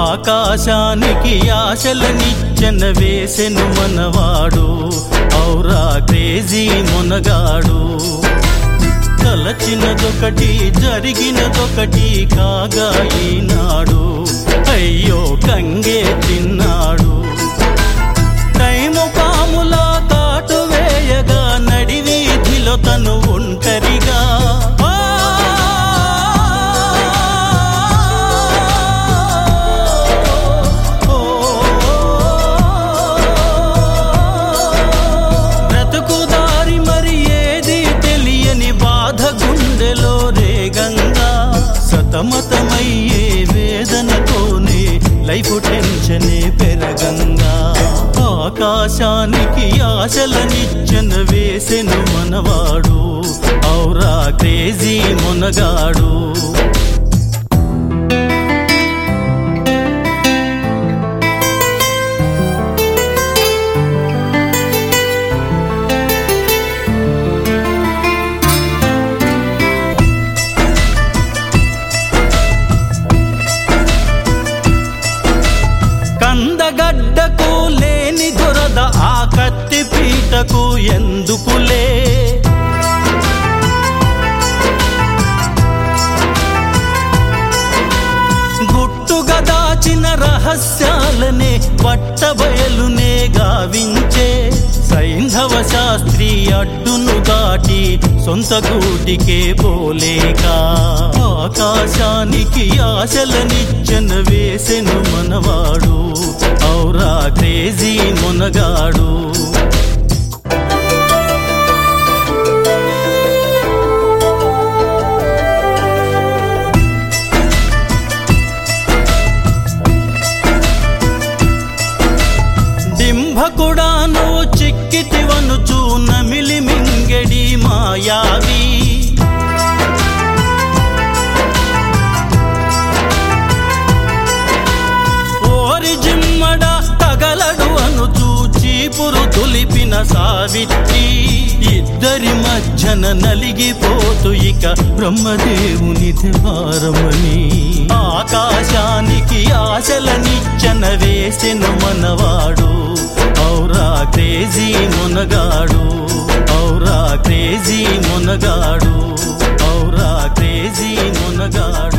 ఆకాశానికి ఆశలనిచ్చెన వేసెను మనవాడు ఔరా క్రేజీ మునగాడు తలచినదొకటి జరిగినదొకటి కాగా ఈనాడు అయ్యో కంగే తిన్నాడు టైము పాములా కాటు వేయగా నడివీధిలో తను ఒంటరిగా బ్రతుకుదారి మరి ఏది తెలియని బాధ గుండెలో రేగంగా సతమతమయ్యే వేదనతోనే లైఫ్ టెన్షనే పెరగంగా ఆకాశానికి ఆశలనిచ్చెన వేసెను మనవాడు ఔరా క్రేజీ మునగాడు కందగడ్డకు లేని దొరద ఆ కత్తి పీటకు ఎందుకులే గుట్టుగా దాచిన రహస్యాలనే పట్టబయలునే గావించే సైంధవ శాస్త్రి అడ్డును దాటి సొంత గూటికే పోలేక ఆకాశానికి ఆశలనిచ్చెన వేసెను మనవాడు ఔరా క్రేజీ మునగాడు డింభకుడాను చిక్కితివనుచు నమిలి మింగెడి మాయావి ఓరి జిమ్మడ తగలడు అనుచు చీపురు తులిపిన సావిత్రి ఇద్దరి మధ్యన నలిగిపోతూ ఇక బ్రహ్మదేవునిది భారమని ఆకాశానికి ఆశలనిచ్చెన వేసెను మనవాడు ఔరా క్రేజీ మునగాడు ఔరా క్రేజీ మునగాడు ఔరా క్రేజీ మునగాడు